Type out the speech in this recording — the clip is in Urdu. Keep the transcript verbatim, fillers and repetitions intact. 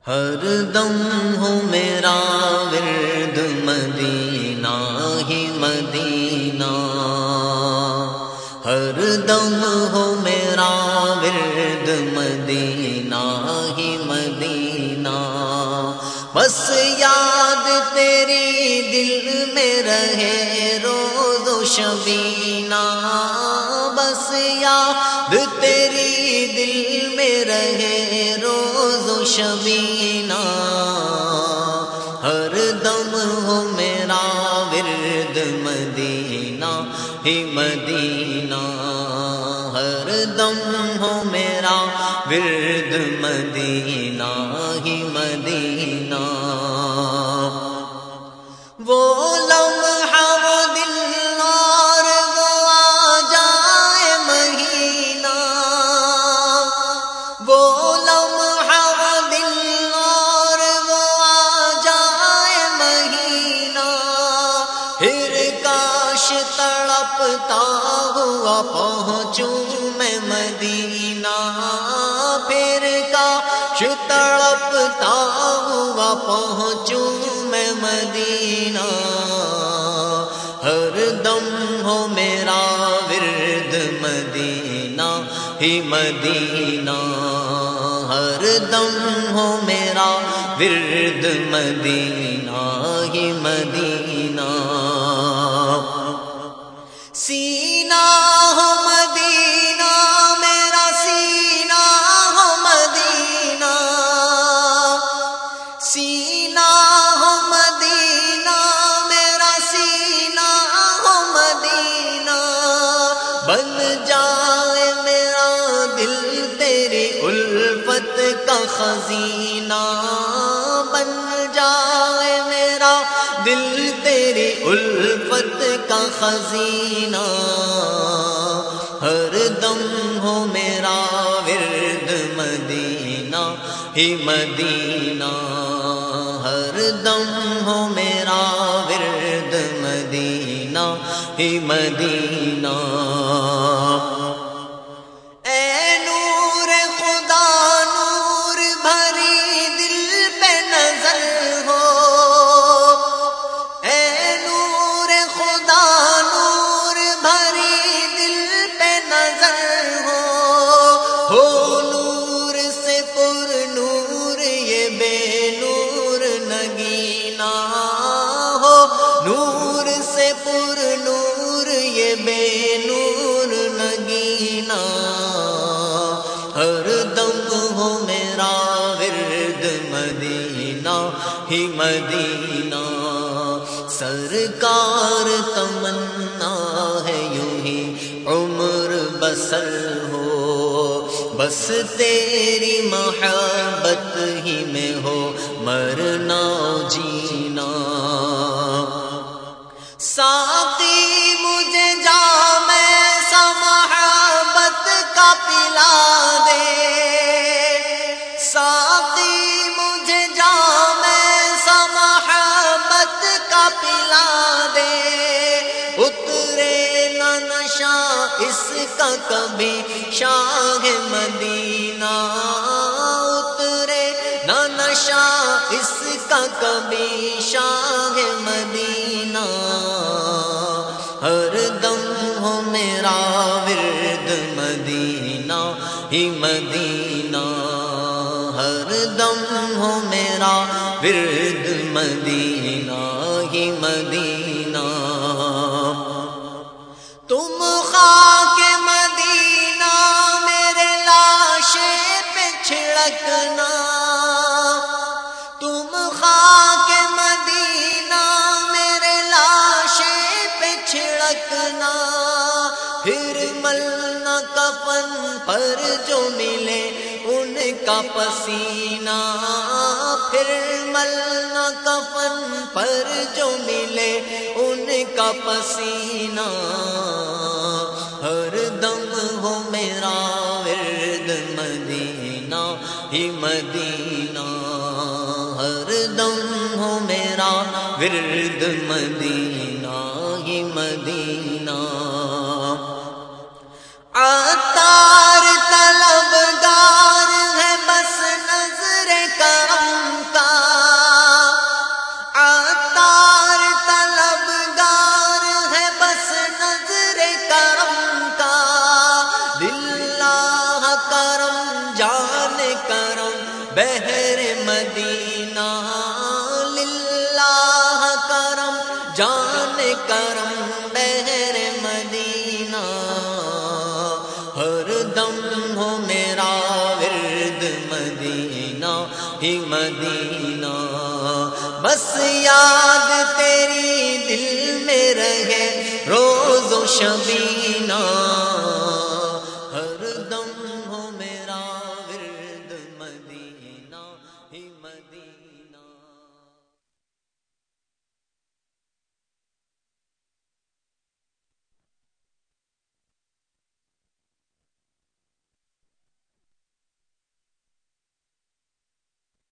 ہر دم ہو میرا ورد مدینہ ہی مدینہ، ہر دم ہو میرا ورد مدینہ ہی مدینہ، بس یاد تیری دل میں رہے روز و شبینہ، بس یاد تیری دل میں رہے روز و شبینہ، ہر دم ہو میرا ورد مدینہ ہی مدینہ، ہر دم ہو میرا ورد مدینہ ہی مدینہ، وہ لمحہ وہ دل اور وہ آ جائے مہینہ، وہ لمحہ وہ دل اور وہ آ جائے مہینہ، پھر کاش تڑپتا ہوا پہنچوں میں مدینہ، پھر کاش تڑپتا ہوا پہنچوں میں مدینہ، ہر دم ہو میرا ورد مدینہ ہی مدینہ، ہر دم ہو میرا ورد مدینہ ہی مدینہ، سینہ ہو مدینہ میرا سینہ ہو مدینہ، سینہ ہو مدینہ میرا سینہ ہو مدینہ، بن جائے میرا دل تیری الفت کا خزینہ، بن جائے میرا دل تیری الفت کا خزینہ، ہر دم ہو میرا ورد مدینہ ہی مدینہ، ہر دم ہو میرا ورد مدینہ ہی مدینہ، اے نور خدا نور بھری دل پہ نظر ہو، اے نور خدا نور بھری دل پہ نظر ہو، ہو نور سے پر نور یہ بے نور نگینا، ہو نور سے پر نور یہ بے نور نگینا، ہر دم ہو میرا ورد مدینہ ہی مدینہ، سرکار تمنا ہے یوں ہی عمر بسر ہو، بس تیری محبت ہی میں ہو مرنا جینا، ساقی مجھے جام ایسا محبت کا پلا دے، ساقی مجھے جام ایسا محبت کا پلا دے، اترے نہ نشہ اس کا کبھی شاہ مدینہ، اترے نہ نشہ اس کا کبھی شاہ مدینہ، ہر دم ہو میرا ورد مدینہ ہی مدینہ، ہر دم ہو میرا ورد مدینہ ہی مدینہ، تم خاک مدینہ میرے لاشے پہ چھڑکنا، تم خاک مدینہ میرے لاشے پہ چھڑکنا، پھر ملنا کفن پر جو ملے ان کا پسینہ، پھر ملنا کفن پر جو ملے ان کا پسینہ، ہر دم ہو میرا ورد مدینہ ہی مدینہ، ہر دم ہو میرا ورد مدینہ ہی مدینہ، عطار طلبگار ہے بس نظر کرم بحر مدینہ للہ کرم جان کرم بحر مدینہ ہر دم ہو میرا ورد مدینہ ہی مدینہ بس یاد تیری دل میں رہے روز و شبینہ